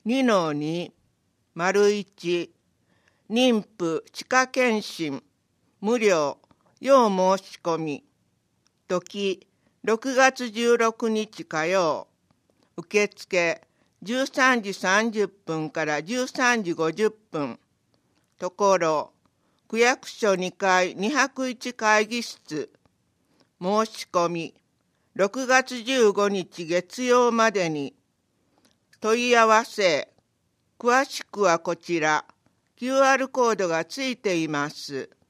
2-2-1妊婦歯科検診無料要申し込み時6月16日火曜受付13時30分から13時50分ところ区役所2階201会議室申し込み6月15日月曜までに問い合わせ詳しくはこちら QR コードがついています。